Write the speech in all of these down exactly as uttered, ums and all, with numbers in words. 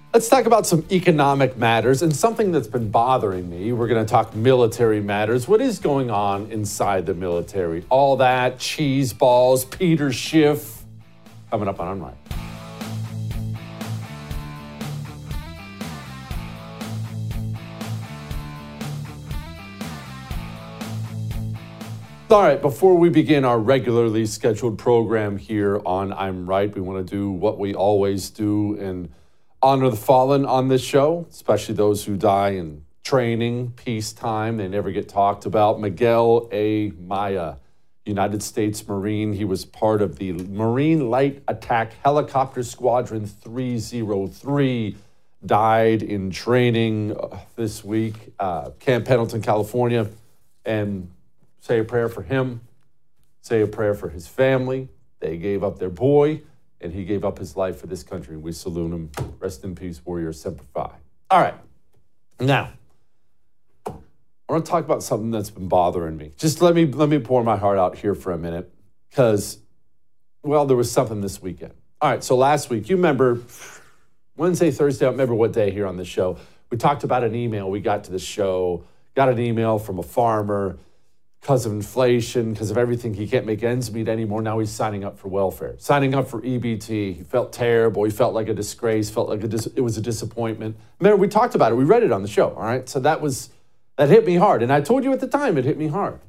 Let's talk about some economic matters and something that's been bothering me. We're going to talk military matters. What is going on inside the military? All that, cheese balls, Peter Schiff, coming up on Unright. All right, before we begin our regularly scheduled program here on I'm Right, we want to do what we always do and honor the fallen on this show, especially those who die in training, peacetime. They never get talked about. Miguel A. Maya, United States Marine. He was part of the Marine Light Attack Helicopter Squadron three oh three. Died in training this week, uh, Camp Pendleton, California. And say a prayer for him. Say a prayer for his family. They gave up their boy, and he gave up his life for this country. We salute him. Rest in peace, warrior semper fi. All right. Now, I want to talk about something that's been bothering me. Just let me let me pour my heart out here for a minute because, well, there was something this weekend. All right, so last week, you remember Wednesday, Thursday, I don't remember what day here on the show, we talked about an email we got to the show, got an email from a farmer. Because of inflation, because of everything, he can't make ends meet anymore. Now he's signing up for welfare, signing up for E B T. He felt terrible. He felt like a disgrace, felt like a dis- it was a disappointment. Remember, we talked about it. We read it on the show, all right? So that was, that hit me hard. And I told you at the time it hit me hard.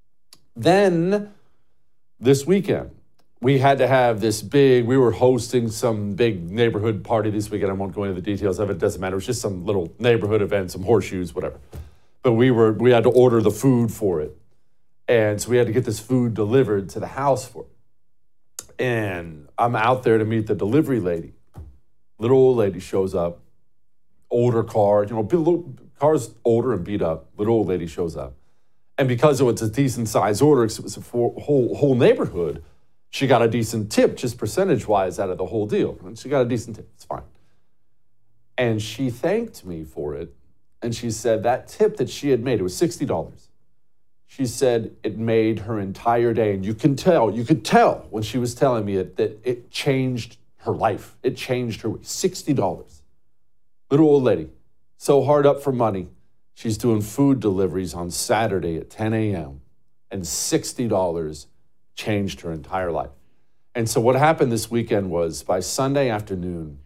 Then this weekend, we had to have this big, we were hosting some big neighborhood party this weekend. I won't go into the details of it. It doesn't matter. It was just some little neighborhood event, some horseshoes, whatever. But we were, we had to order the food for it. And so we had to get this food delivered to the house for it. And I'm out there to meet the delivery lady. Little old lady shows up, older car, you know, car's older and beat up. Little old lady shows up. And because it was a decent size order, because it was a for, whole, whole neighborhood, she got a decent tip, just percentage-wise out of the whole deal. And she got a decent tip, it's fine. And she thanked me for it. And she said that tip that she had made, it was sixty dollars. She said it made her entire day. And you can tell, you could tell when she was telling me it, that it changed her life. It changed her, sixty dollars. Little old lady, so hard up for money. She's doing food deliveries on Saturday at ten a.m. and sixty dollars changed her entire life. And so what happened this weekend was by Sunday afternoon,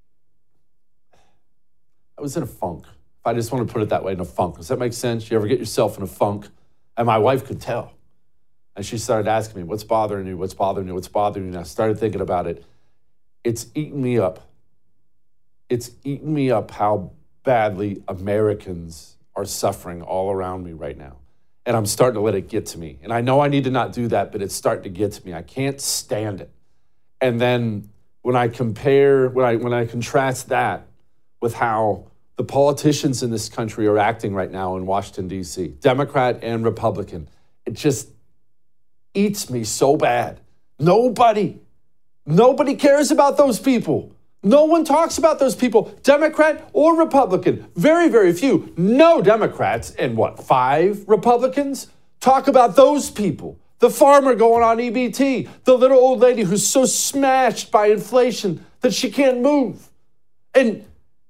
I was in a funk. I just want to put it that way, in a funk. Does that make sense? You ever get yourself in a funk? And my wife could tell. And she started asking me, what's bothering you? What's bothering you? What's bothering you? And I started thinking about it. It's eating me up. It's eating me up how badly Americans are suffering all around me right now. And I'm starting to let it get to me. And I know I need to not do that, but it's starting to get to me. I can't stand it. And then when I compare, when I when I contrast that with how the politicians in this country are acting right now in Washington, D C, Democrat and Republican, it just eats me so bad. Nobody, nobody cares about those people. No one talks about those people, Democrat or Republican. Very, very few. No Democrats and what, five Republicans talk about those people. The farmer going on E B T, the little old lady who's so smashed by inflation that she can't move. And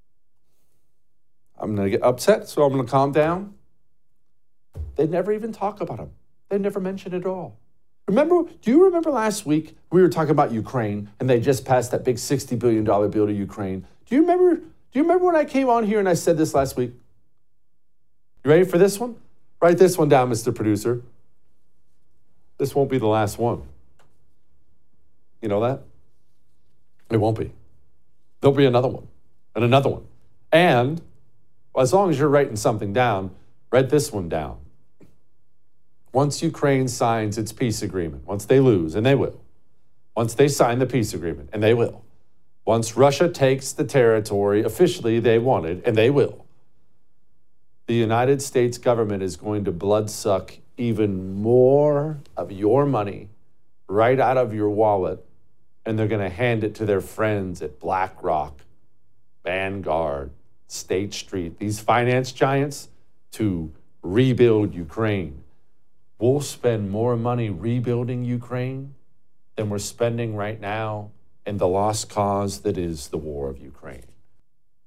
I'm going to get upset, so I'm going to calm down. They never even talk about them. They never mention it at all. Remember, do you remember last week we were talking about Ukraine and they just passed that big sixty billion dollars bill to Ukraine? Do you remember, do you remember when I came on here and I said this last week? You ready for this one? Write this one down, Mister Producer. This won't be the last one. You know that? It won't be. There'll be another one and another one. And well, as long as you're writing something down, write this one down. Once Ukraine signs its peace agreement, once they lose, and they will, once they sign the peace agreement, and they will, once Russia takes the territory officially they wanted, and they will, the United States government is going to bloodsuck even more of your money right out of your wallet, and they're going to hand it to their friends at BlackRock, Vanguard, State Street, these finance giants, to rebuild Ukraine. We'll spend more money rebuilding Ukraine than we're spending right now in the lost cause that is the war of Ukraine.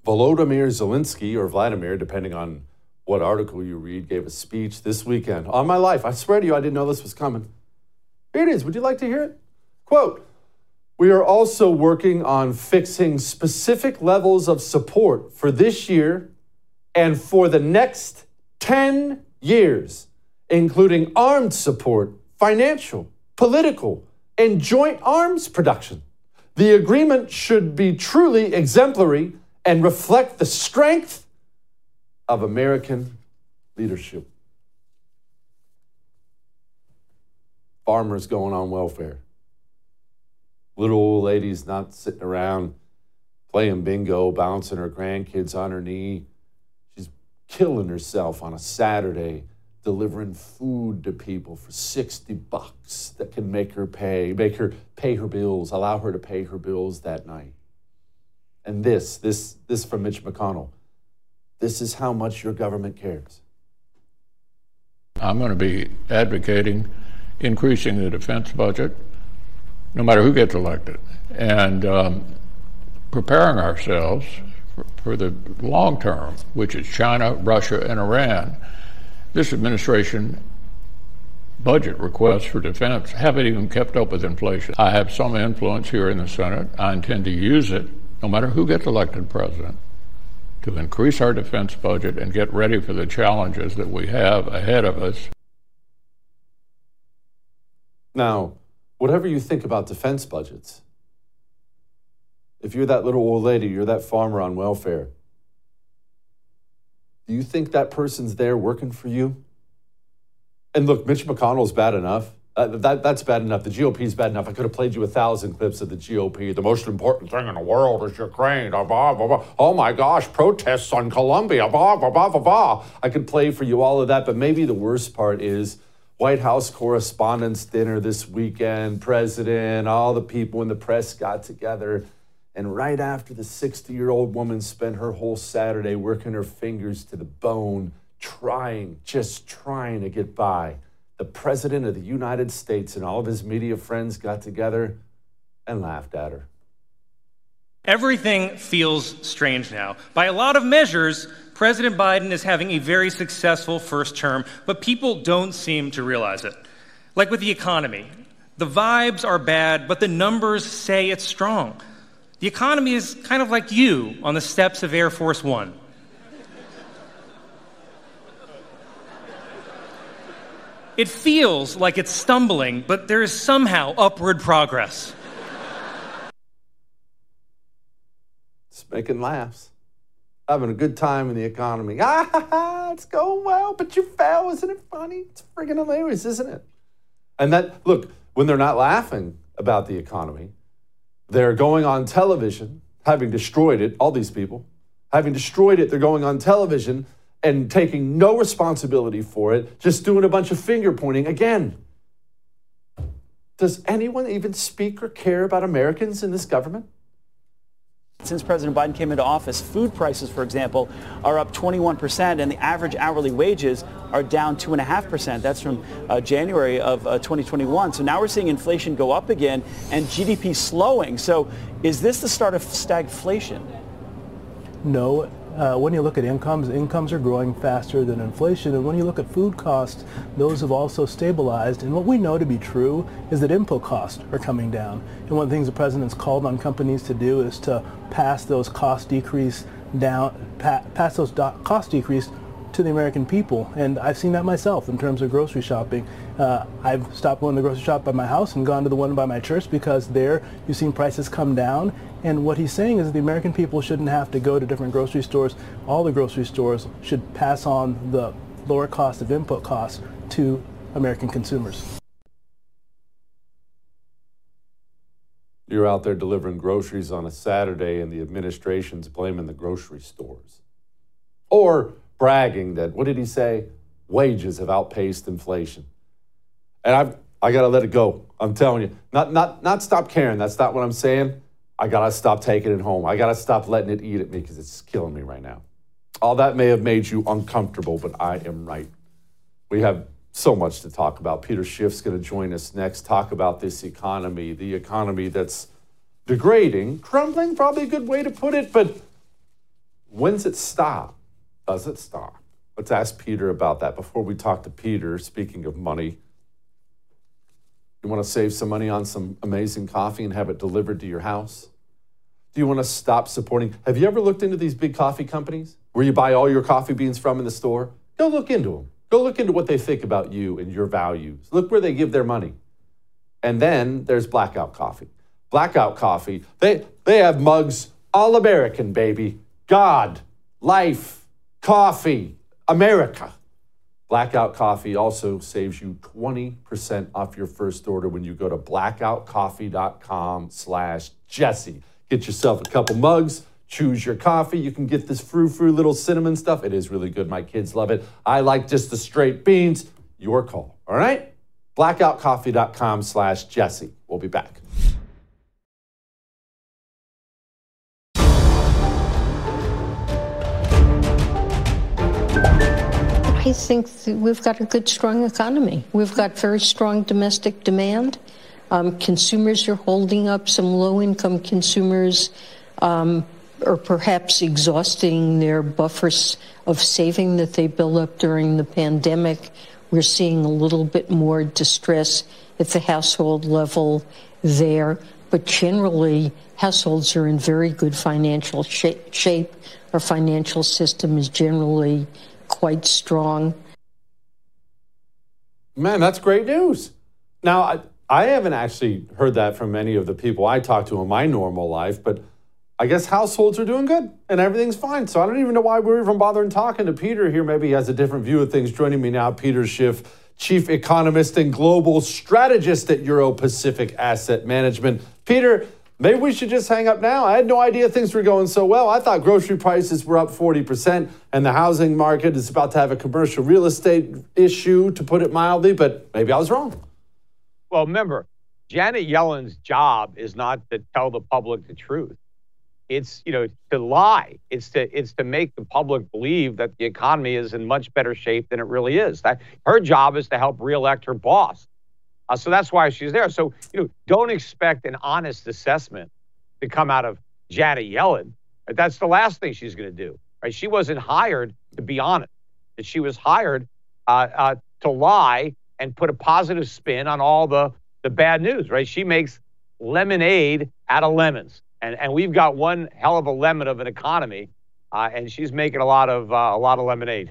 Volodymyr Zelensky, or Vladimir, depending on what article you read, gave a speech this weekend. On my life, I swear to you, I didn't know this was coming. Here it is. Would you like to hear it? Quote, "We are also working on fixing specific levels of support for this year and for the next ten years, including armed support, financial, political, and joint arms production. The agreement should be truly exemplary and reflect the strength of American leadership." Farmers going on welfare. Little old ladies not sitting around playing bingo, bouncing her grandkids on her knee. She's killing herself on a Saturday, delivering food to people for sixty bucks that can make her pay, make her pay her bills, allow her to pay her bills that night. And this, this, this from Mitch McConnell. This is how much your government cares. I'm going to be advocating increasing the defense budget, no matter who gets elected, and um, preparing ourselves for, for the long term, which is China, Russia, and Iran. This administration budget requests for defense haven't even kept up with inflation. I have some influence here in the Senate. I intend to use it, no matter who gets elected president, to increase our defense budget and get ready for the challenges that we have ahead of us. Now, whatever you think about defense budgets, if you're that little old lady, you're that farmer on welfare, do you think that person's there working for you? And look, Mitch McConnell's bad enough. Uh, that, that's bad enough. The G O P's bad enough. I could have played you a thousand clips of the G O P. The most important thing in the world is Ukraine. Blah, blah, blah. Oh my gosh, protests on Colombia. Blah, blah, blah, blah, blah. I could play for you all of that, but maybe the worst part is White House Correspondents' Dinner this weekend. President, all the people in the press got together. And right after the sixty-year-old woman spent her whole Saturday working her fingers to the bone, trying, just trying to get by, the President of the United States and all of his media friends got together and laughed at her. Everything feels strange now. By a lot of measures, President Biden is having a very successful first term, but people don't seem to realize it. Like with the economy, the vibes are bad, but the numbers say it's strong. The economy is kind of like you on the steps of Air Force One. It feels like it's stumbling, but there is somehow upward progress. It's making laughs. Having a good time in the economy. Ah, ha, ha, it's going well, but you fell. Isn't it funny? It's friggin' hilarious, isn't it? And that, look, when they're not laughing about the economy, they're going on television, having destroyed it, all these people, having destroyed it, they're going on television and taking no responsibility for it, just doing a bunch of finger pointing again. Does anyone even speak or care about Americans in this government? Since President Biden came into office, food prices, for example, are up twenty-one percent, and the average hourly wages are down two point five percent. That's from uh, January of uh, twenty twenty-one. So now we're seeing inflation go up again and G D P slowing. So is this the start of stagflation? No. Uh, when you look at incomes, incomes are growing faster than inflation. And when you look at food costs, those have also stabilized. And what we know to be true is that input costs are coming down. And one of the things the president's called on companies to do is to pass those cost decrease down, pa- pass those do- cost decrease to the American people. And I've seen that myself in terms of grocery shopping. Uh, I've stopped going to the grocery shop by my house and gone to the one by my church because there you've seen prices come down. And what he's saying is that the American people shouldn't have to go to different grocery stores. All the grocery stores should pass on the lower cost of input costs to American consumers. You're out there delivering groceries on a Saturday and the administration's blaming the grocery stores. Or bragging that, what did he say? Wages have outpaced inflation. And I've, I got to let it go. I'm telling you. Not, not, not stop caring. That's not what I'm saying. I got to stop taking it home. I got to stop letting it eat at me because it's killing me right now. All that may have made you uncomfortable, but I am right. We have so much to talk about. Peter Schiff's going to join us next, talk about this economy, the economy that's degrading, crumbling, probably a good way to put it, but When's it stop? Does it stop? Let's ask Peter about that. Before we talk to Peter, speaking of money, you want to save some money on some amazing coffee and have it delivered to your house? Do you want to stop supporting? Have you ever looked into these big coffee companies where you buy all your coffee beans from in the store? Go look into them. Go look into what they think about you and your values. Look where they give their money. And then there's Blackout Coffee. Blackout Coffee, they, they have mugs, all American, baby. God, life, coffee, America. Blackout Coffee also saves you twenty percent off your first order when you go to blackoutcoffee.com slash Jesse. Get yourself a couple mugs, choose your coffee. You can get this frou-frou little cinnamon stuff. It is really good. My kids love it. I like just the straight beans. Your call, all right? blackoutcoffee.com slash Jesse. We'll be back. I think we've got a good, strong economy. We've got very strong domestic demand. Um, consumers are holding up. Some low-income consumers um, are perhaps exhausting their buffers of saving that they built up during the pandemic. We're seeing a little bit more distress at the household level there. But generally, households are in very good financial shape. Our financial system is generally quite strong. Man, that's great news. Now, I, I haven't actually heard that from many of the people I talk to in my normal life, but I guess households are doing good and everything's fine. So I don't even know why we're even bothering talking to Peter here. Maybe he has a different view of things. Joining me now, Peter Schiff, Chief Economist and Global Strategist at Euro Pacific Asset Management. Peter, maybe we should just hang up now. I had no idea things were going so well. I thought grocery prices were up forty percent and the housing market is about to have a commercial real estate issue, to put it mildly, but maybe I was wrong. Well, remember, Janet Yellen's job is not to tell the public the truth. It's, you know, to lie. It's to it's to make the public believe that the economy is in much better shape than it really is. That her job is to help reelect her boss. Uh, so that's why she's there. So, you know, don't expect an honest assessment to come out of Janet Yellen. That's the last thing she's going to do. Right? She wasn't hired to be honest. She was hired uh, uh, to lie and put a positive spin on all the, the bad news. Right? She makes lemonade out of lemons. And and we've got one hell of a lemon of an economy, uh, and she's making a lot of uh, a lot of lemonade.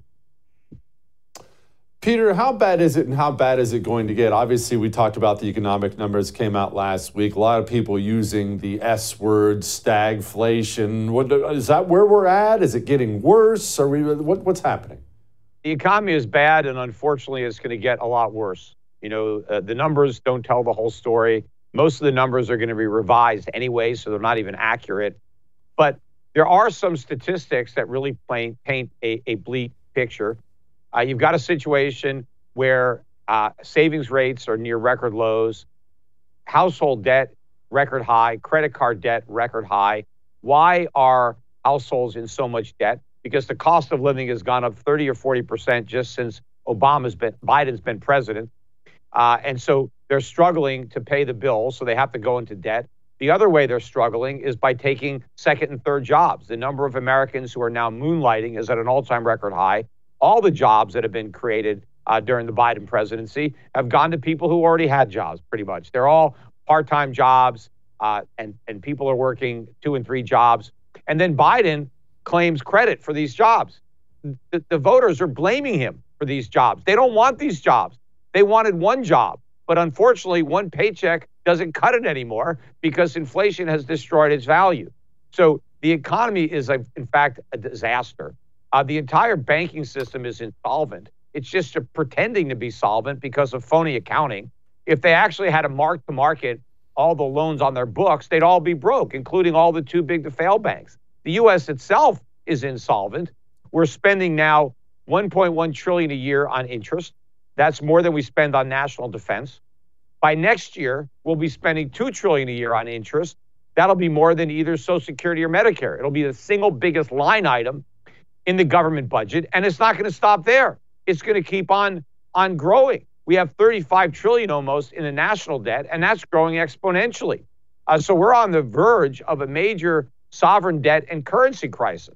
Peter, how bad is it and how bad is it going to get? Obviously, we talked about the economic numbers came out last week. A lot of people using the S word, stagflation. What, is that where we're at? Is it getting worse? Are we, what, what's happening? The economy is bad, and unfortunately, it's going to get a lot worse. You know, uh, the numbers don't tell the whole story. Most of the numbers are going to be revised anyway, so they're not even accurate. But there are some statistics that really paint, paint a, a bleak picture. Uh, you've got a situation where uh, savings rates are near record lows, household debt record high, credit card debt record high. Why are households in so much debt? Because the cost of living has gone up thirty or forty percent just since Obama's been, Biden's been president. Uh, and so they're struggling to pay the bills, so they have to go into debt. The other way they're struggling is by taking second and third jobs. The number of Americans who are now moonlighting is at an all-time record high. All the jobs that have been created uh, during the Biden presidency have gone to people who already had jobs, pretty much. They're all part-time jobs, uh, and, and people are working two and three jobs. And then Biden claims credit for these jobs. The, the voters are blaming him for these jobs. They don't want these jobs. They wanted one job. But unfortunately, one paycheck doesn't cut it anymore because inflation has destroyed its value. So the economy is, a, in fact, a disaster. Uh, the entire banking system is insolvent. It's just a pretending to be solvent because of phony accounting. If they actually had a mark to market all the loans on their books, they'd all be broke, including all the too big to fail banks. The U S itself is insolvent. We're spending now one point one trillion dollars a year on interest. That's more than we spend on national defense. By next year, we'll be spending two trillion dollars a year on interest. That'll be more than either Social Security or Medicare. It'll be the single biggest line item in the government budget, and it's not going to stop there. It's going to keep on, on growing. We have thirty-five trillion dollars almost in the national debt, and that's growing exponentially. Uh, so we're on the verge of a major sovereign debt and currency crisis.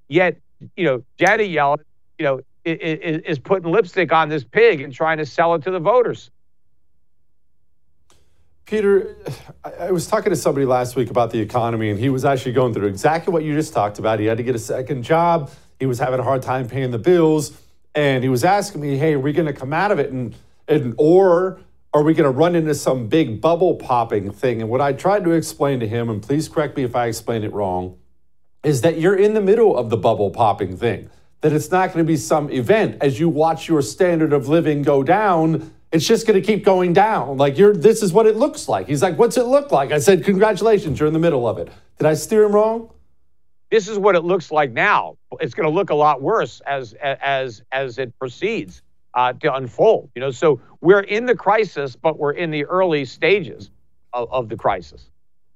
Yet, you know, Janet Yellen, you know, is, is putting lipstick on this pig and trying to sell it to the voters. Peter, I was talking to somebody last week about the economy, and he was actually going through exactly what you just talked about. He had to get a second job. He was having a hard time paying the bills. And he was asking me, hey, are we going to come out of it? And, and or are we going to run into some big bubble popping thing? And what I tried to explain to him, and please correct me if I explain it wrong, is that you're in the middle of the bubble popping thing. That it's not going to be some event. As you watch your standard of living go down, it's just going to keep going down. Like, you're, this is what it looks like. He's like, what's it look like? I said, congratulations, you're in the middle of it. Did I steer him wrong? This is what it looks like now. It's going to look a lot worse as as as it proceeds uh, to unfold. You know, so we're in the crisis, but we're in the early stages of, of the crisis.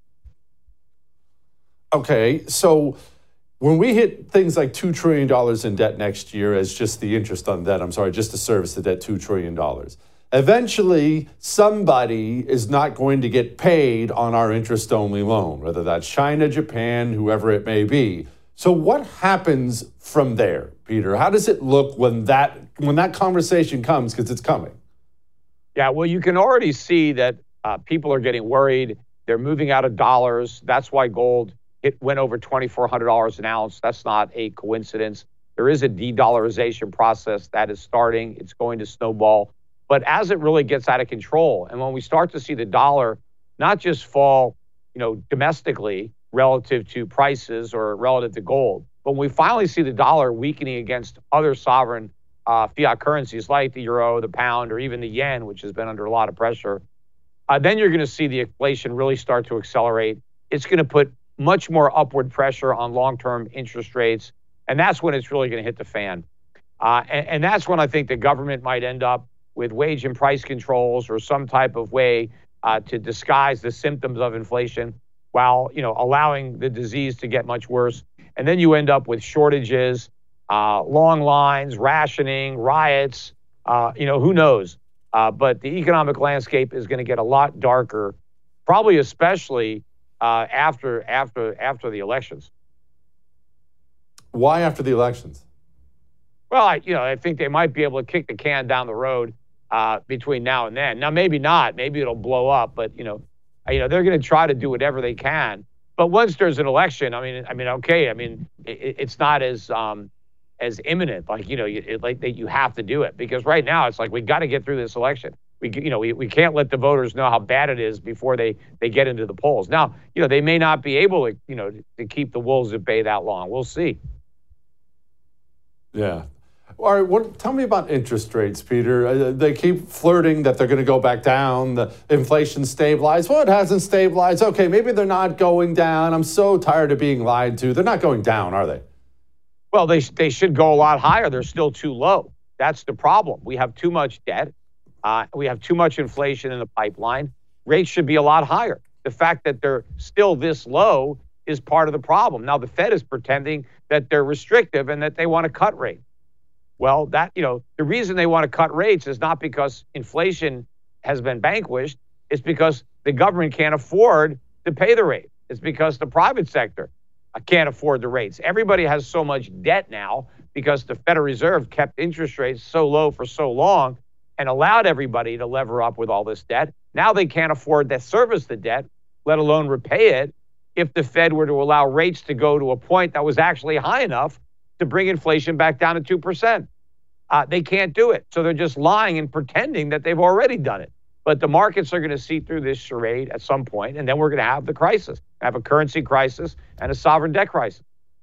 Okay, so when we hit things like two trillion dollars in debt next year as just the interest on debt, I'm sorry, just to service the debt, two trillion dollars. Eventually, somebody is not going to get paid on our interest-only loan, whether that's China, Japan, whoever it may be. So what happens from there, Peter? How does it look when that when that conversation comes, because it's coming? Yeah, well, you can already see that uh, people are getting worried. They're moving out of dollars. That's why gold it went over twenty-four hundred dollars an ounce. That's not a coincidence. There is a de-dollarization process that is starting. It's going to snowball. But as it really gets out of control, and when we start to see the dollar not just fall, you know, domestically relative to prices or relative to gold, but when we finally see the dollar weakening against other sovereign uh, fiat currencies like the euro, the pound, or even the yen, which has been under a lot of pressure, uh, then you're going to see the inflation really start to accelerate. It's going to put much more upward pressure on long-term interest rates, and that's when it's really going to hit the fan. Uh, and, and that's when I think the government might end up with wage and price controls or some type of way uh, to disguise the symptoms of inflation while, you know, allowing the disease to get much worse. And then you end up with shortages, uh, long lines, rationing, riots, uh, you know, who knows? Uh, but the economic landscape is going to get a lot darker, probably especially uh, after after after the elections. Why after the elections? Well, I, you know, I think they might be able to kick the can down the road uh, between now and then. Now, maybe not. Maybe it'll blow up. But you know, you know, they're going to try to do whatever they can. But once there's an election, I mean, I mean, okay, I mean, it, it's not as um, as imminent. Like you know, you, it, like that you have to do it because right now it's like we got to get through this election. We, you know, we, we can't let the voters know how bad it is before they they get into the polls. Now, you know, they may not be able to, you know, to, to keep the wolves at bay that long. We'll see. Yeah. All right, what, tell me about interest rates, Peter. Uh, they keep flirting that they're going to go back down. The inflation stabilized. Well, it hasn't stabilized. Okay, maybe they're not going down. I'm so tired of being lied to. They're not going down, are they? Well, they, they should go a lot higher. They're still too low. That's the problem. We have too much debt. Uh, we have too much inflation in the pipeline. Rates should be a lot higher. The fact that they're still this low is part of the problem. Now, the Fed is pretending that they're restrictive and that they want to cut rates. Well, that, you know, the reason they want to cut rates is not because inflation has been vanquished. It's because the government can't afford to pay the rate. It's because the private sector can't afford the rates. Everybody has so much debt now because the Federal Reserve kept interest rates so low for so long and allowed everybody to lever up with all this debt. Now they can't afford to service the debt, let alone repay it, if the Fed were to allow rates to go to a point that was actually high enough to bring inflation back down to two percent. Uh, they can't do it. So they're just lying and pretending that they've already done it. But the markets are going to see through this charade at some point, and then we're going to have the crisis, have a currency crisis and a sovereign debt crisis.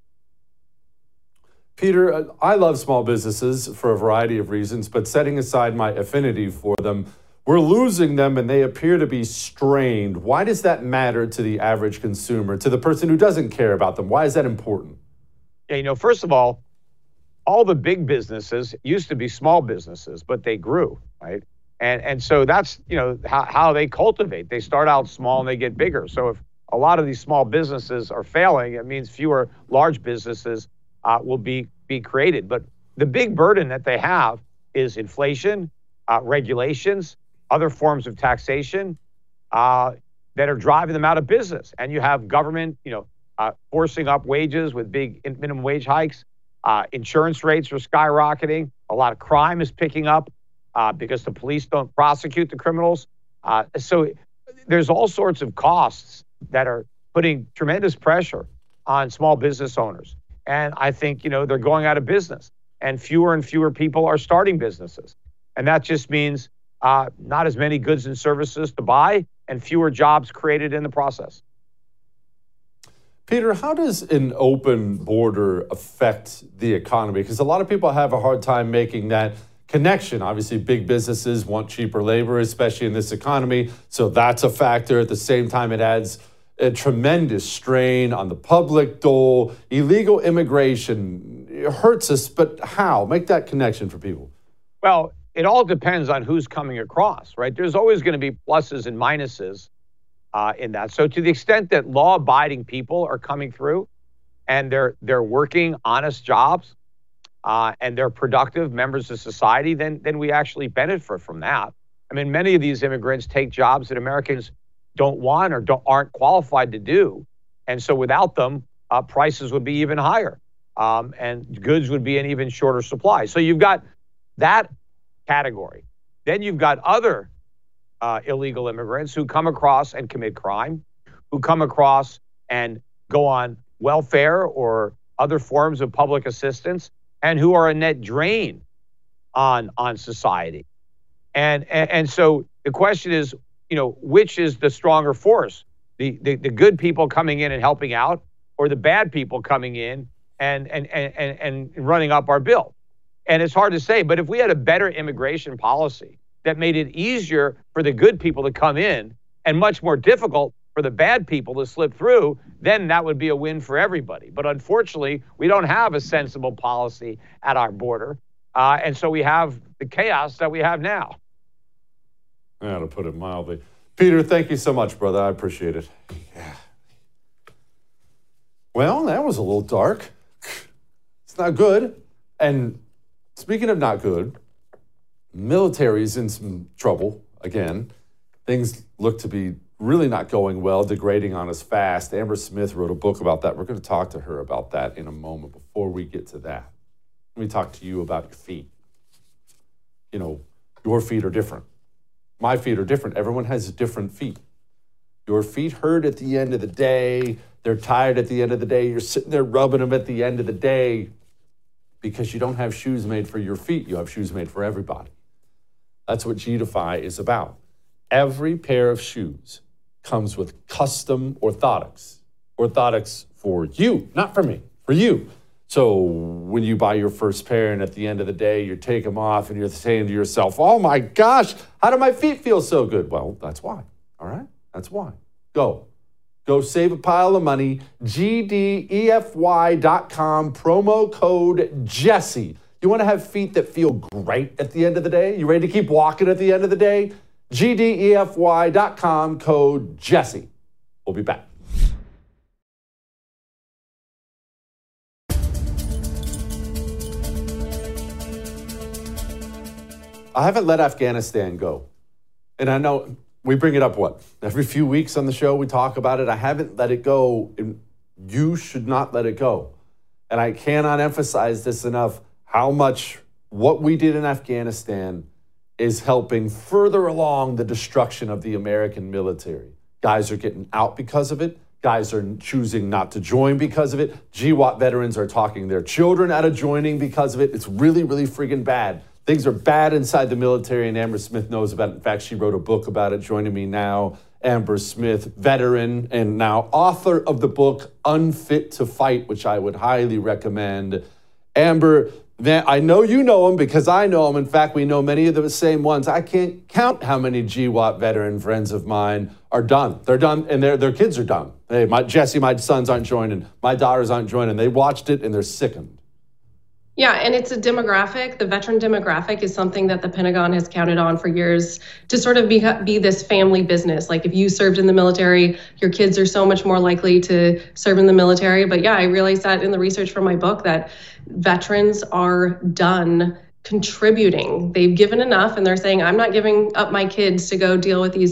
Peter, I love small businesses for a variety of reasons, but setting aside my affinity for them, we're losing them and they appear to be strained. Why does that matter to the average consumer, to the person who doesn't care about them? Why is that important? Yeah, you know, first of all, all the big businesses used to be small businesses, but they grew, right? And and so that's, you know, how, how they cultivate. They start out small and they get bigger. So if a lot of these small businesses are failing, it means fewer large businesses uh, will be, be created. But the big burden that they have is inflation, uh, regulations, other forms of taxation uh, that are driving them out of business. And you have government, you know, uh, forcing up wages with big minimum wage hikes. Uh, insurance rates are skyrocketing. A lot of crime is picking up uh, because the police don't prosecute the criminals. Uh, so there's all sorts of costs that are putting tremendous pressure on small business owners. And I think, you know, they're going out of business, and fewer and fewer people are starting businesses. And that just means uh, not as many goods and services to buy and fewer jobs created in the process. Peter, how does an open border affect the economy? Because a lot of people have a hard time making that connection. Obviously, big businesses want cheaper labor, especially in this economy. So that's a factor. At the same time, it adds a tremendous strain on the public dole. Illegal immigration, it hurts us, but how? Make that connection for people. Well, it all depends on who's coming across, right? There's always going to be pluses and minuses uh, in that. So to the extent that law-abiding people are coming through and they're they're working honest jobs uh, and they're productive members of society, then then we actually benefit from that. I mean, many of these immigrants take jobs that Americans don't want or don't, aren't qualified to do. And so without them, uh, prices would be even higher um, and goods would be in even shorter supply. So you've got that category. Then you've got other uh, illegal immigrants who come across and commit crime, who come across and go on welfare or other forms of public assistance, and who are a net drain on, on society. And, and, and so the question is, you know, which is the stronger force? The, the, the good people coming in and helping out, or the bad people coming in and, and, and, and, and running up our bill? And it's hard to say, but if we had a better immigration policy that made it easier for the good people to come in and much more difficult for the bad people to slip through, then that would be a win for everybody. But unfortunately, we don't have a sensible policy at our border. Uh, and so we have the chaos that we have now. Yeah, to put it mildly. Peter, thank you so much, brother. I appreciate it. Yeah. Well, that was a little dark. It's not good. And speaking of not good, military's in some trouble again. Things look to be really not going well, degrading on us fast. Amber Smith wrote a book about that. We're going to talk to her about that in a moment. Before we get to that, let me talk to you about your feet. You know, your feet are different. My feet are different. Everyone has different feet. Your feet hurt at the end of the day. They're tired at the end of the day. You're sitting there rubbing them at the end of the day because you don't have shoes made for your feet. You have shoes made for everybody. That's what G Defy is about. Every pair of shoes comes with custom orthotics. Orthotics for you, not for me, for you. So when you buy your first pair and at the end of the day, you take them off and you're saying to yourself, oh my gosh, how do my feet feel so good? Well, that's why, all right? That's why. Go. Go save a pile of money. G D E F Y dot com, promo code Jesse. You want to have feet that feel great at the end of the day? You ready to keep walking at the end of the day? G D E F Y dot com, code Jesse. We'll be back. I haven't let Afghanistan go. And I know we bring it up, what, every few weeks on the show we talk about it. I haven't let it go. And you should not let it go. And I cannot emphasize this enough, how much what we did in Afghanistan is helping further along the destruction of the American military. Guys are getting out because of it. Guys are choosing not to join because of it. G WAT veterans are talking their children out of joining because of it. It's really, really friggin' bad. Things are bad inside the military, and Amber Smith knows about it. In fact, she wrote a book about it. Joining me now, Amber Smith, veteran and now author of the book Unfit to Fight, which I would highly recommend. Amber, I know you know them because I know them. In fact, we know many of the same ones. I can't count how many G WAT veteran friends of mine are done. They're done, and their their kids are done. Hey, my Jesse, my sons aren't joining. My daughters aren't joining. They watched it, and they're sickened. Yeah, and it's a demographic. The veteran demographic is something that the Pentagon has counted on for years to sort of be, be this family business. Like if you served in the military, your kids are so much more likely to serve in the military. But yeah, I realized that in the research for my book that veterans are done contributing. They've given enough and they're saying, I'm not giving up my kids to go deal with these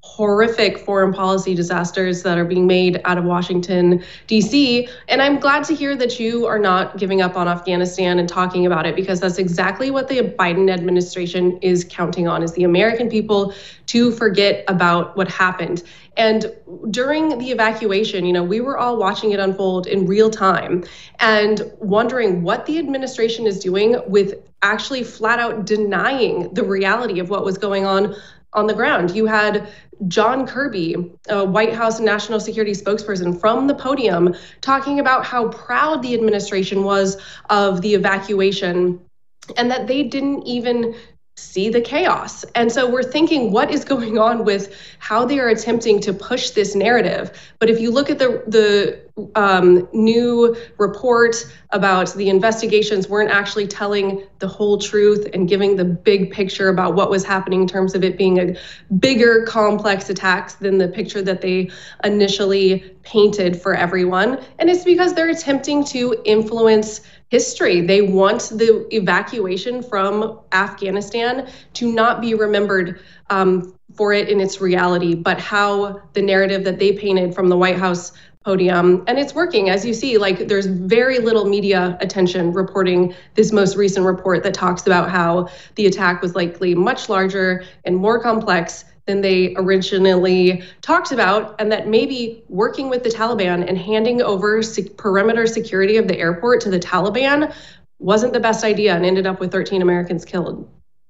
horrific foreign policy disasters that are being made out of Washington, D C. And I'm glad to hear that you are not giving up on Afghanistan and talking about it, because that's exactly what the Biden administration is counting on, is the American people to forget about what happened. And during the evacuation, you know, we were all watching it unfold in real time and wondering what the administration is doing with actually flat out denying the reality of what was going on on the ground. You had John Kirby, a White House national security spokesperson, from the podium talking about how proud the administration was of the evacuation and that they didn't even see the chaos. And so we're thinking, what is going on with how they are attempting to push this narrative? But if you look at the the um, new report about the investigations, weren't actually telling the whole truth and giving the big picture about what was happening in terms of it being a bigger, complex attacks than the picture that they initially painted for everyone. And it's because they're attempting to influence history. They want the evacuation from Afghanistan to not be remembered um, for it in its reality, but how the narrative that they painted from the White House podium. And it's working, as you see. Like, there's very little media attention reporting this most recent report that talks about how the attack was likely much larger and more complex than they originally talked about, and that maybe working with the Taliban and handing over sec- perimeter security of the airport to the Taliban wasn't the best idea and ended up with thirteen Americans killed.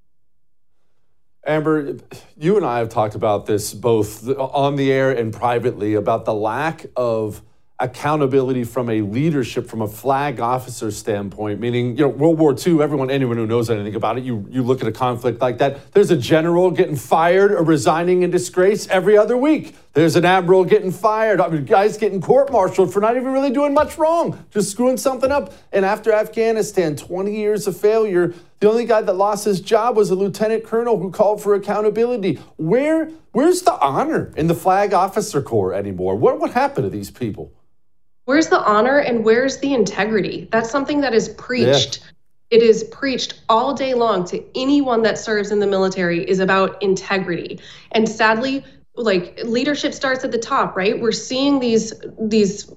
Amber, you and I have talked about this both on the air and privately, about the lack of accountability from a leadership, from a flag officer standpoint, meaning, you know, World War Two, everyone, anyone who knows anything about it, you, you look at a conflict like that, there's a general getting fired or resigning in disgrace every other week. There's an admiral getting fired. I mean, guys getting court-martialed for not even really doing much wrong, just screwing something up. And after Afghanistan, twenty years of failure, the only guy that lost his job was a lieutenant colonel who called for accountability. Where, where's the honor in the Flag Officer Corps anymore? What, what happened to these people? Where's the honor and where's the integrity? That's something that is preached. Yeah. It is preached all day long to anyone that serves in the military, is about integrity. And sadly, like, leadership starts at the top, right? We're seeing these these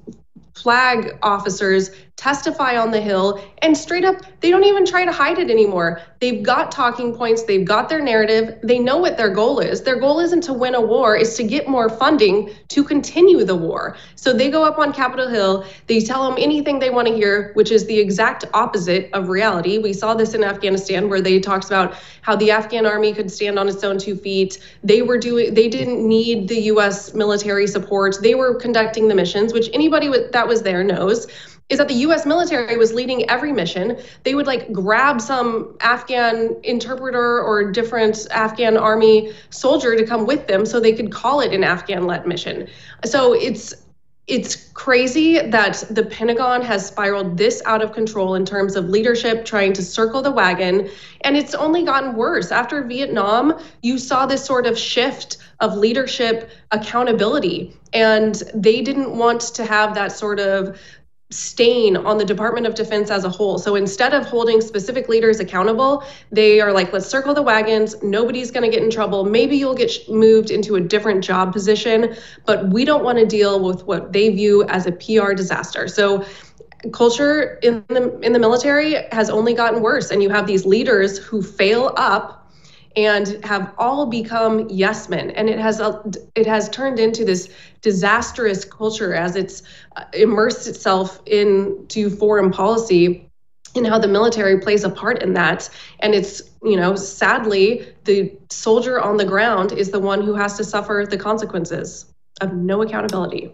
flag officers testify on the Hill, and straight up, they don't even try to hide it anymore. They've got talking points, they've got their narrative, they know what their goal is. Their goal isn't to win a war, it's to get more funding to continue the war. So they go up on Capitol Hill, they tell them anything they want to hear, which is the exact opposite of reality. We saw this in Afghanistan, where they talked about how the Afghan army could stand on its own two feet. They were doing, they didn't need the U S military support. They were conducting the missions, which anybody that was there knows, is that the U S military was leading every mission. They would like grab some Afghan interpreter or different Afghan army soldier to come with them so they could call it an Afghan-led mission. So it's it's crazy that the Pentagon has spiraled this out of control in terms of leadership trying to circle the wagon. And it's only gotten worse. After Vietnam, you saw this sort of shift of leadership accountability. And they didn't want to have that sort of stain on the Department of Defense as a whole. So instead of holding specific leaders accountable, they are like, let's circle the wagons. Nobody's going to get in trouble. Maybe you'll get moved into a different job position, but we don't want to deal with what they view as a P R disaster. So culture in the in the military has only gotten worse, and you have these leaders who fail up and have all become yes men, and it has a, it has turned into this disastrous culture as it's immersed itself into foreign policy, and how the military plays a part in that. And it's, you know, sadly, the soldier on the ground is the one who has to suffer the consequences of no accountability.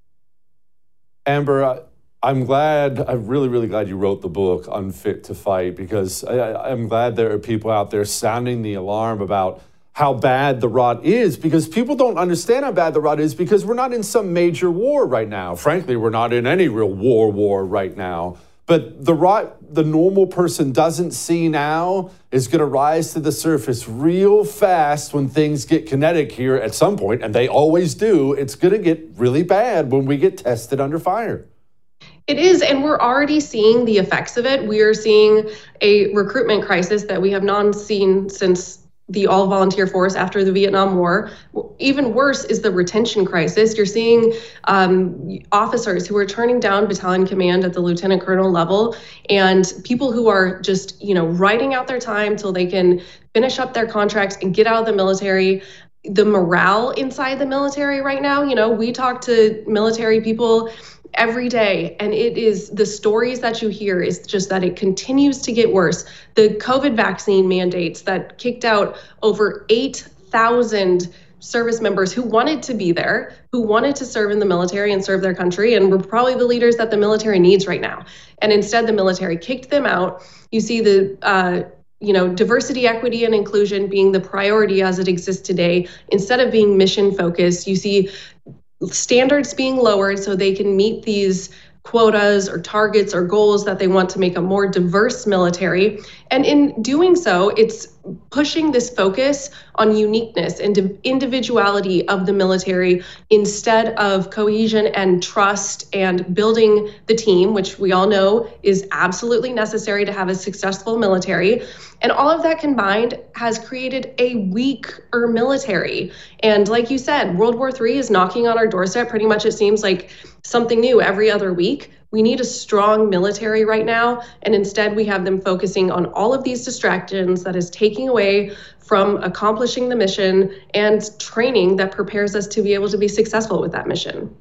Amber, uh- I'm glad, I'm really, really glad you wrote the book, Unfit to Fight, because I, I'm glad there are people out there sounding the alarm about how bad the rot is, because people don't understand how bad the rot is because we're not in some major war right now. Frankly, we're not in any real war war right now. But the rot the normal person doesn't see now is going to rise to the surface real fast when things get kinetic here at some point, and they always do. It's going to get really bad when we get tested under fire. It is, and we're already seeing the effects of it. We are seeing a recruitment crisis that we have not seen since the all-volunteer force after the Vietnam War. Even worse is the retention crisis. You're seeing um, officers who are turning down battalion command at the lieutenant colonel level, and people who are just, you know, writing out their time till they can finish up their contracts and get out of the military. The morale inside the military right now, you know, we talk to military people every day, and it is the stories that you hear is just that it continues to get worse. The COVID vaccine mandates that kicked out over eight thousand service members who wanted to be there, who wanted to serve in the military and serve their country, and were probably the leaders that the military needs right now. And instead, the military kicked them out. You see the uh, you know, diversity, equity, and inclusion being the priority as it exists today. Instead of being mission focused, you see standards being lowered so they can meet these quotas or targets or goals that they want to make a more diverse military. And in doing so, it's pushing this focus on uniqueness and individuality of the military instead of cohesion and trust and building the team, which we all know is absolutely necessary to have a successful military. And all of that combined has created a weaker military. And like you said, World War Three is knocking on our doorstep. Pretty much it seems like something new every other week. We need a strong military right now, and instead we have them focusing on all of these distractions that is taking away from accomplishing the mission and training that prepares us to be able to be successful with that mission.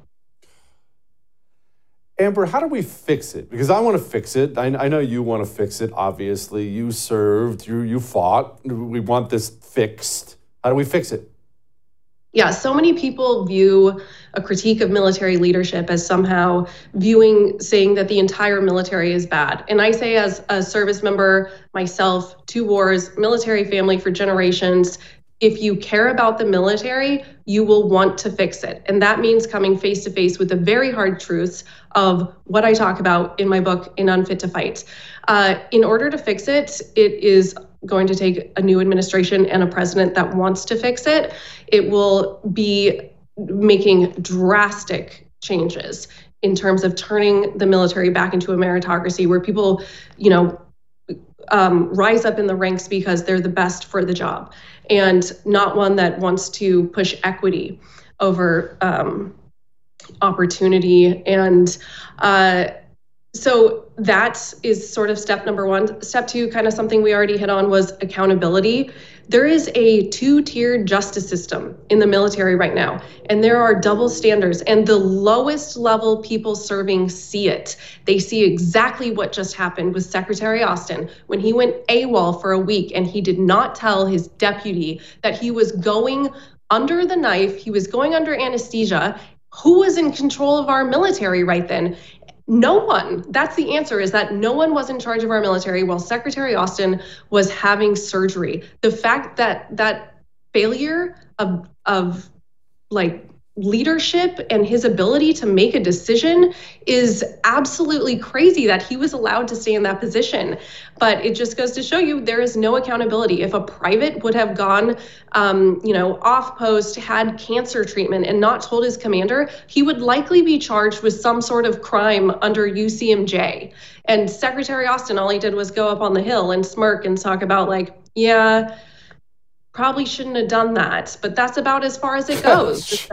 Amber, how do we fix it? Because I want to fix it. I, I know you want to fix it, obviously. You served, you, you fought. We want this fixed. How do we fix it? Yeah, so many people view a critique of military leadership as somehow viewing, saying that the entire military is bad. And I say, as a service member myself, two wars, military family for generations, if you care about the military, you will want to fix it. And that means coming face to face with the very hard truths of what I talk about in my book, In Unfit to Fight. Uh, in order to fix it, it is going to take a new administration and a president that wants to fix it. It will be making drastic changes in terms of turning the military back into a meritocracy where people, you know, um, rise up in the ranks because they're the best for the job, and not one that wants to push equity over um, opportunity. And uh, so that is sort of step number one. Step two, kind of something we already hit on, was accountability. There is a two-tiered justice system in the military right now, and there are double standards, and the lowest level people serving see it. They see exactly what just happened with Secretary Austin when he went AWOL for a week and he did not tell his deputy that he was going under the knife, he was going under anesthesia. Who was in control of our military right then? No one. That's the answer, is that no one was in charge of our military while Secretary Austin was having surgery. The fact that that failure of, of like leadership and his ability to make a decision is absolutely crazy that he was allowed to stay in that position. But it just goes to show you there is no accountability. If a private would have gone, um, you know, off post, had cancer treatment and not told his commander, he would likely be charged with some sort of crime under U C M J. And Secretary Austin, all he did was go up on the Hill and smirk and talk about like, yeah, probably shouldn't have done that. But that's about as far as it goes.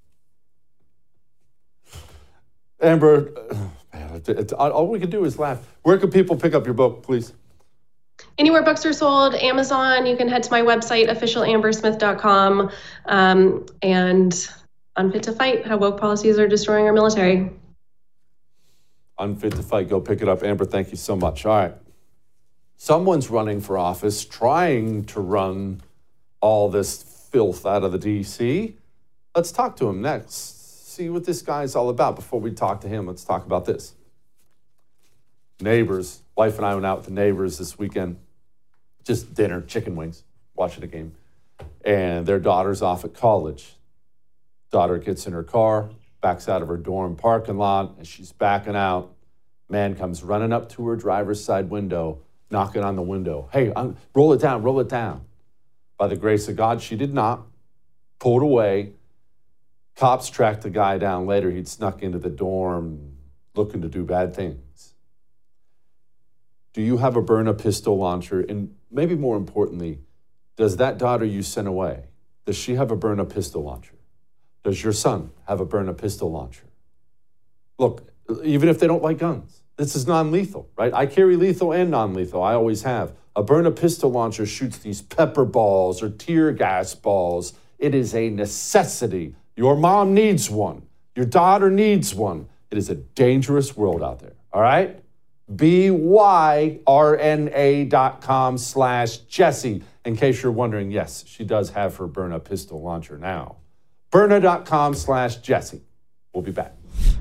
Amber, it's, it's, all we can do is laugh. Where can people pick up your book, please? Anywhere books are sold, Amazon. You can head to my website, official amber smith dot com, um, and Unfit to Fight, How Woke Policies Are Destroying Our Military. Unfit to Fight. Go pick it up. Amber, thank you so much. All right. Someone's running for office, trying to run all this filth out of the D C. Let's talk to him next. See what this guy's all about. Before we talk to him, let's talk about this. Neighbors. Wife and I went out with the neighbors this weekend. Just dinner, chicken wings, watching a game. And their daughter's off at college. Daughter gets in her car, backs out of her dorm parking lot, and she's backing out. Man comes running up to her driver's side window, knocking on the window. Hey, I'm, roll it down, roll it down. By the grace of God, she did not. Pulled away. Cops tracked the guy down later. He'd snuck into the dorm looking to do bad things. Do you have a burn-a pistol launcher? And maybe more importantly, Does that daughter you sent away, does she have a Byrna pistol launcher? Does your son have a Byrna pistol launcher? Look, even if they don't like guns, this is non-lethal, right? I carry lethal and non-lethal. I always have. A Byrna pistol launcher shoots these pepper balls or tear gas balls. It is a necessity. Your mom needs one. Your daughter needs one. It is a dangerous world out there, all right? B Y R N A dot com slash Jesse. In case you're wondering, yes, she does have her Byrna pistol launcher now. Byrna dot com slash Jesse. We'll be back.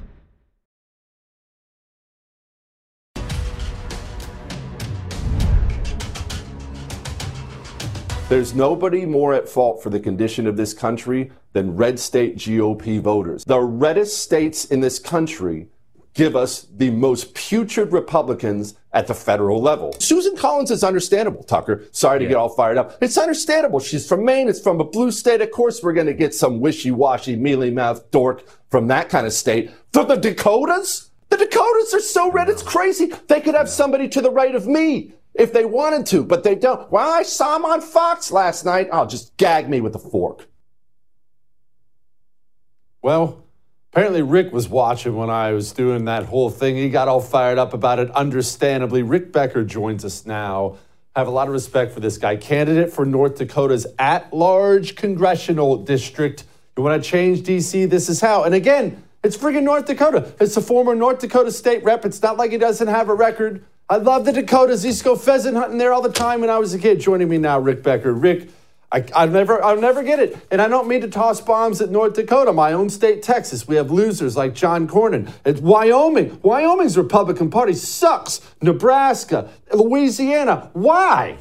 There's nobody more at fault for the condition of this country than red state G O P voters. The reddest states in this country give us the most putrid Republicans at the federal level. Susan Collins is understandable, Tucker. Sorry to yeah. get all fired up. It's understandable. She's from Maine. It's from a blue state. Of course, we're going to get some wishy-washy, mealy-mouthed dork from that kind of state. From the Dakotas? The Dakotas are so red, it's crazy. They could have somebody to the right of me if they wanted to, but they don't. Well, I saw him on Fox last night. Oh, just gag me with a fork. Well, apparently Rick was watching when I was doing that whole thing. He got all fired up about it, understandably. Rick Becker joins us now. I have a lot of respect for this guy. Candidate for North Dakota's at-large congressional district. You want to change D C? This is how. And again, it's friggin' North Dakota. It's a former North Dakota state rep. It's not like he doesn't have a record. I love the Dakotas. I used to go pheasant hunting there all the time when I was a kid. Joining me now, Rick Becker. Rick, I, I'll never, I'll never get it. And I don't mean to toss bombs at North Dakota, my own state, Texas. We have losers like John Cornyn. It's Wyoming. Wyoming's Republican Party sucks. Nebraska, Louisiana. Why?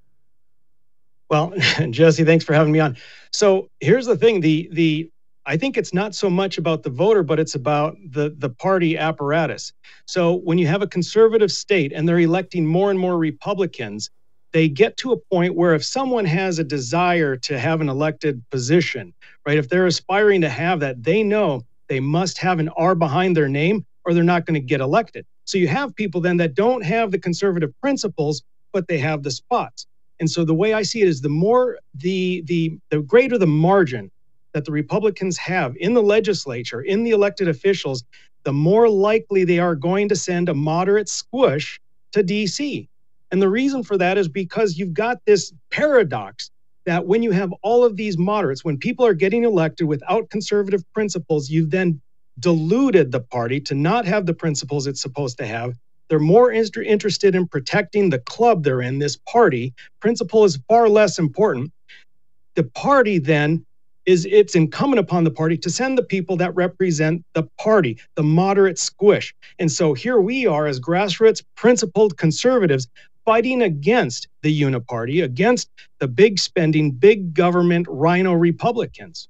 Well, Jesse, thanks for having me on. So here's the thing. The the I think it's not so much about the voter, but it's about the, the party apparatus. So when you have a conservative state and they're electing more and more Republicans, they get to a point where if someone has a desire to have an elected position, right, if they're aspiring to have that, they know they must have an R behind their name or they're not going to get elected. So you have people then that don't have the conservative principles, but they have the spots. And so the way I see it is the more the the the greater the margin that the Republicans have in the legislature, in the elected officials, the more likely they are going to send a moderate squish to D C. And the reason for that is because you've got this paradox that when you have all of these moderates, when people are getting elected without conservative principles, you've then diluted the party to not have the principles it's supposed to have. They're more inter- interested in protecting the club they're in, this party. Principle is far less important. The party then is it's incumbent upon the party to send the people that represent the party, the moderate squish. And so here we are as grassroots principled conservatives fighting against the uniparty, against the big spending, big government rhino Republicans.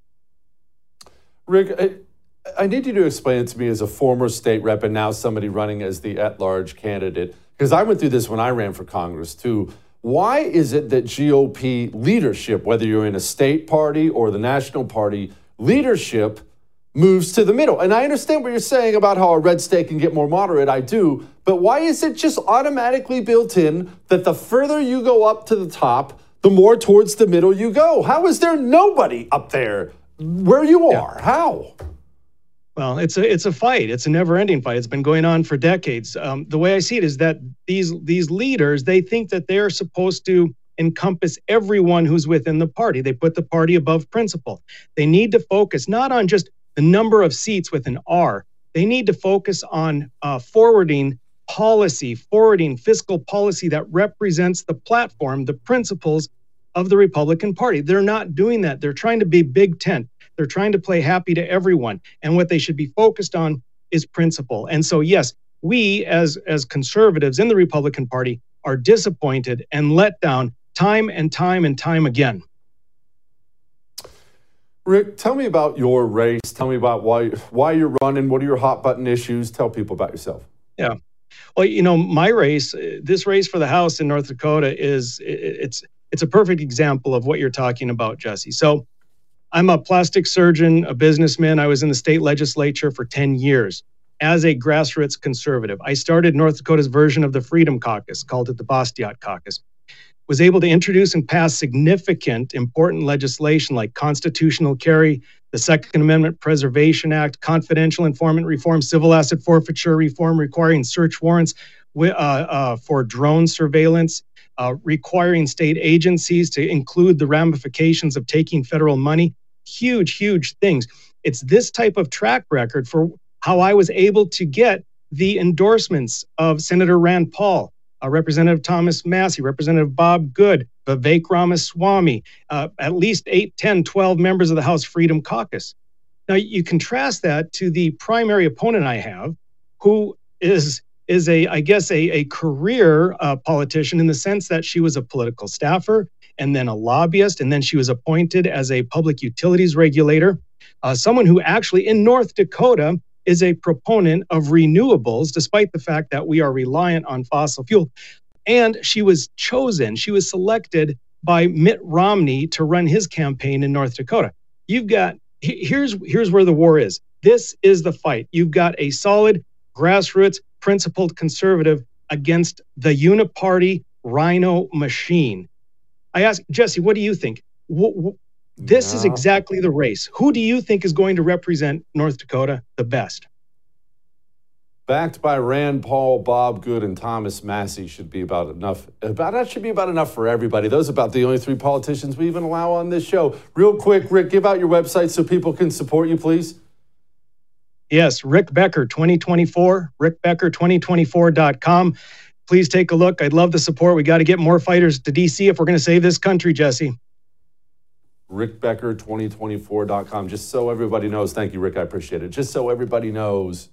Rick, I, I need you to explain it to me as a former state rep and now somebody running as the at-large candidate, because I went through this when I ran for Congress too. Why is it that G O P leadership, whether you're in a state party or the national party, leadership moves to the middle? And I understand what you're saying about how a red state can get more moderate, I do, but why is it just automatically built in that the further you go up to the top, the more towards the middle you go? How is there nobody up there where you are? Yeah. How? Well, it's a it's a fight. It's a never-ending fight. It's been going on for decades. Um, the way I see it is that these these leaders, they think that they're supposed to encompass everyone who's within the party. They put the party above principle. They need to focus not on just the number of seats with an R. They need to focus on uh, forwarding policy, forwarding fiscal policy that represents the platform, the principles of the Republican Party. They're not doing that. They're trying to be big tent. They're trying to play happy to everyone. And what they should be focused on is principle. And so, yes, we as, as conservatives in the Republican Party are disappointed and let down time and time and time again. Rick, tell me about your race. Tell me about why why you're running. What are your hot button issues? Tell people about yourself. Yeah. Well, you know, my race, this race for the House in North Dakota is, it's it's a perfect example of what you're talking about, Jesse. So I'm a plastic surgeon, a businessman. I was in the state legislature for ten years as a grassroots conservative. I started North Dakota's version of the Freedom Caucus, called it the Bastiat Caucus. was able to introduce and pass significant, important legislation like constitutional carry, the Second Amendment Preservation Act, confidential informant reform, civil asset forfeiture reform requiring search warrants uh, uh, for drone surveillance, uh, requiring state agencies to include the ramifications of taking federal money. Huge, huge things. It's this type of track record for how I was able to get the endorsements of Senator Rand Paul, uh, Representative Thomas Massie, Representative Bob Good, Vivek Ramaswamy, uh, at least eight, ten, twelve members of the House Freedom Caucus. Now, you contrast that to the primary opponent I have, who is, is a, I guess, a, a career uh, politician in the sense that she was a political staffer and then a lobbyist, and then she was appointed as a public utilities regulator, uh, someone who actually in North Dakota is a proponent of renewables, despite the fact that we are reliant on fossil fuel. And she was chosen, she was selected by Mitt Romney to run his campaign in North Dakota. You've got, here's, here's where the war is. This is the fight. You've got a solid, grassroots, principled conservative against the uniparty rhino machine. I ask, Jesse, what do you think? W- w- This no. is exactly the race. Who do you think is going to represent North Dakota the best? Backed by Rand Paul, Bob Good, and Thomas Massie should be about enough. About that should be about enough for everybody. Those are about the only three politicians we even allow on this show. Real quick, Rick, give out your website so people can support you, please. Yes, Rick Becker twenty twenty-four, rick becker twenty twenty-four dot com. Please take a look. I'd love the support. We got to get more fighters to D C if we're going to save this country, Jesse. rick becker twenty twenty-four dot com. Just so everybody knows, thank you, Rick, I appreciate it. Just so everybody knows,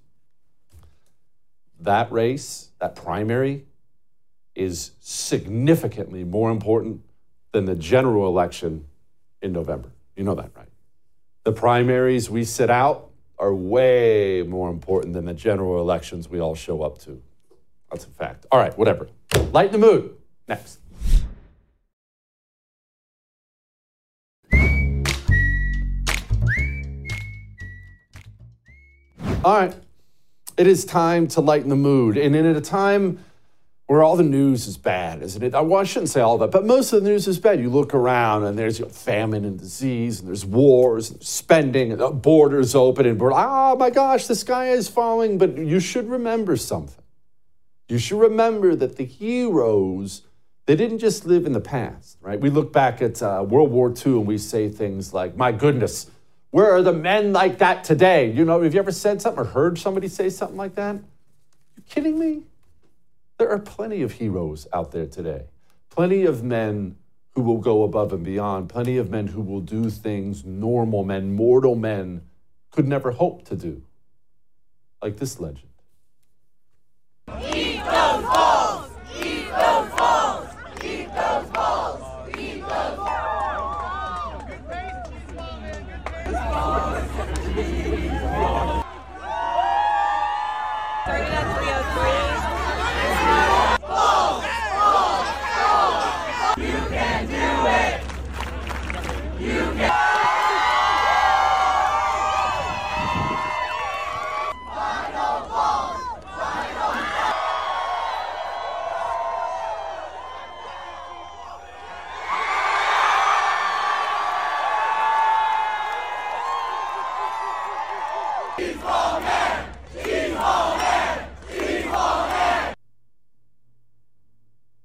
that race, that primary, is significantly more important than the general election in November. You know that, right? The primaries we sit out are way more important than the general elections we all show up to. That's a fact. All right, whatever. Lighten the mood. Next. All right, it is time to lighten the mood. And in at a time where all the news is bad, isn't it? Well, I shouldn't say all of that, but most of the news is bad. You look around and there's you know, famine and disease, and there's wars, and there's spending, and borders open, and we're like, oh my gosh, the sky is falling. But you should remember something. You should remember that the heroes, they didn't just live in the past, right? We look back at uh, World War Two and we say things like, my goodness, where are the men like that today? You know, have you ever said something or heard somebody say something like that? You kidding me? There are plenty of heroes out there today. Plenty of men who will go above and beyond. Plenty of men who will do things normal men, mortal men could never hope to do. Like this legend. Eat those balls! Eat those balls! Eat those balls! Eat those balls! Starting at three oh three. Balls! Balls! Balls! You can do it! You can... Final balls! Final balls! He's home man! He's home man! He's home man!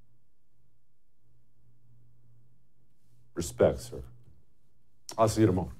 Respect, sir. I'll see you tomorrow.